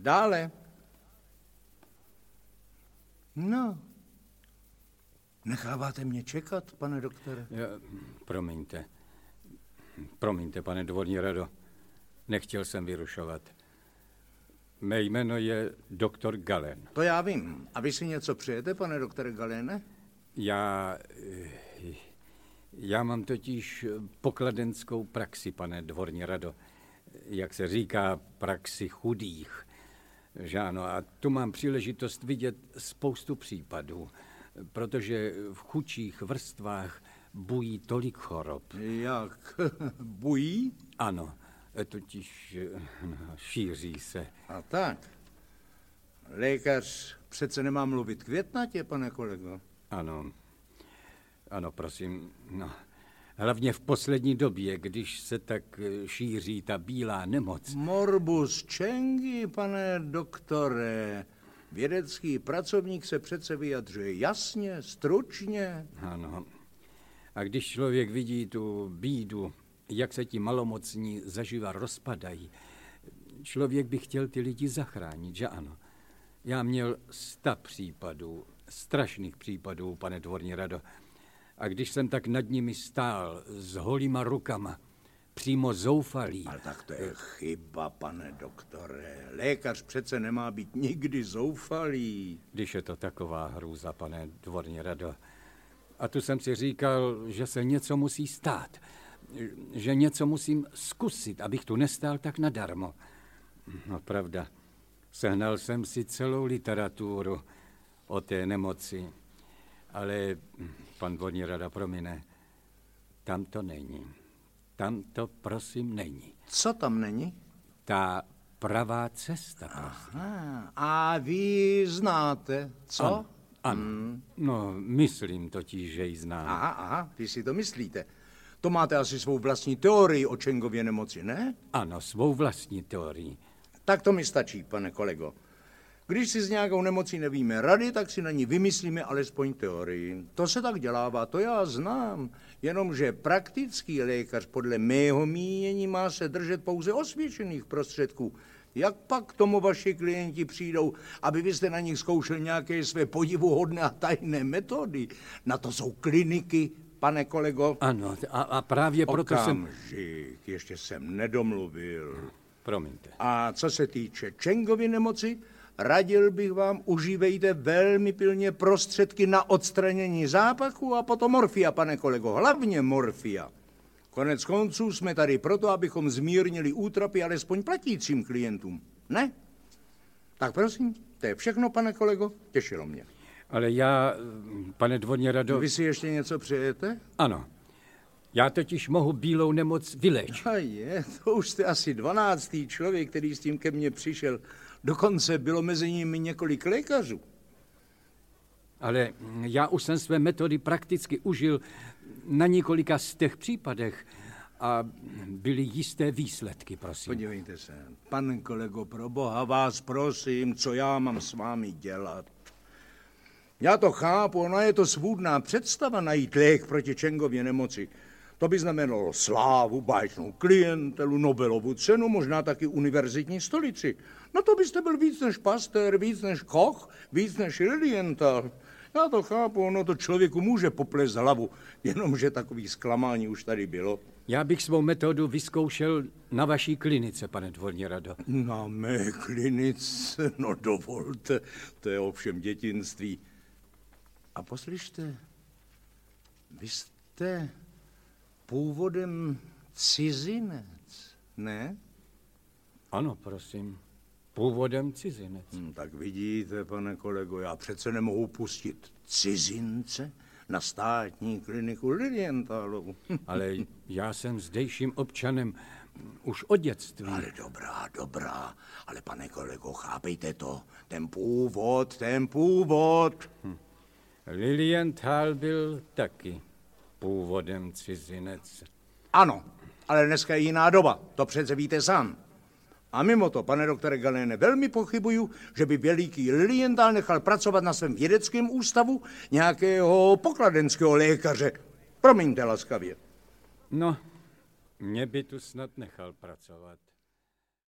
Dále. No. Necháváte mě čekat, pane doktore? Promiňte, pane dvorní rado. Nechtěl jsem vyrušovat. Mé jméno je doktor Galen. To já vím. A vy si něco přejete, pane doktore Galene? Já mám totiž pokladenskou praxi, pane dvorní rado. Jak se říká, praxi chudých. Že ano, a tu mám příležitost vidět spoustu případů, protože v chudších vrstvách bují tolik chorob. Jak? Bují? Ano, totiž šíří se. A tak. Lékař přece nemá mluvit květnatě, pane kolego. Ano, prosím. No. Hlavně v poslední době, když se tak šíří ta bílá nemoc. Morbus Cengi, pane doktore. Vědecký pracovník se přece vyjadřuje jasně, stručně. Ano. A když člověk vidí tu bídu, jak se ti malomocní zaživa rozpadají, člověk by chtěl ty lidi zachránit, že ano. Já měl 100 případů, strašných případů, pane dvorní rado. A když jsem tak nad nimi stál s holýma rukama, přímo zoufalý. Ale tak to je chyba, pane doktore. Lékař přece nemá být nikdy zoufalý. Když je to taková hrůza, pane dvorní rado. A tu jsem si říkal, že se něco musí stát. Že něco musím zkusit, abych tu nestál tak nadarmo. No pravda, sehnal jsem si celou literaturu o té nemoci. Ale pan dvorní rada promine, tam to není. Tam to, prosím, není. Co tam není? Ta pravá cesta, prosím. Aha, a vy znáte, co? Ano. No, myslím totiž, že ji znám. Aha, vy si to myslíte. To máte asi svou vlastní teorii o Cengově nemoci, ne? Ano, svou vlastní teorii. Tak to mi stačí, pane kolego. Když si s nějakou nemocí nevíme rady, tak si na ní vymyslíme alespoň teorii. To se tak dělává, to já znám. Jenomže praktický lékař podle mého mínění má se držet pouze osvědčených prostředků. Jak pak k tomu vaši klienti přijdou, aby vy jste na nich zkoušel nějaké své podivuhodné a tajné metody? Na to jsou kliniky, pane kolego. Ano, a právě proto Okamžik, ještě jsem nedomluvil. Promiňte. A co se týče Cengovy nemoci, radil bych vám, užívejte velmi pilně prostředky na odstranění zápachu a potom morfia, pane kolego, hlavně morfia. Konec konců jsme tady proto, abychom zmírnili útrapy alespoň platícím klientům, ne? Tak prosím, to je všechno, pane kolego, těšilo mě. Ale já, pane dvorní rado... Vy si ještě něco přejete? Ano. Já totiž mohu bílou nemoc vyléčit. A je, to už jste asi 12. člověk, který s tím ke mně přišel. Dokonce bylo mezi nimi několik lékařů. Ale já už jsem své metody prakticky užil na několika z těch případech a byly jisté výsledky, prosím. Podívejte se, pane kolego, pro boha vás prosím, co já mám s vámi dělat. Já to chápu, ona je to svůdná představa najít lék proti Cengově nemoci. To by znamenalo slávu, báječnou klientelu, Nobelovu cenu, možná taky univerzitní stolici. No to byste byl víc než Pasteur, víc než Koch, víc než Lilienthal. Já to chápu, ono to člověku může poplést hlavu, jenomže takový zklamání už tady bylo. Já bych svou metodu vyzkoušel na vaší klinice, pane dvorní rado. Na mé klinice? No dovolte, to je ovšem dětinství. A poslyšte, vy jste původem cizinec, ne? Ano, prosím, původem cizinec. Tak vidíte, pane kolego, já přece nemohu pustit cizince na státní kliniku Lilienthalu. Ale já jsem zdejším občanem už od dětství. Ale dobrá, ale pane kolego, chápejte to, ten původ. Lilienthal byl taky původem cizinec. Ano, ale dneska je jiná doba, to přece víte sám. A mimo to, pane doktore Galene, velmi pochybuju, že by veliký Lilienthal nechal pracovat na svém vědeckém ústavu nějakého pokladenského lékaře. Promiňte laskavě. No, mě by tu snad nechal pracovat.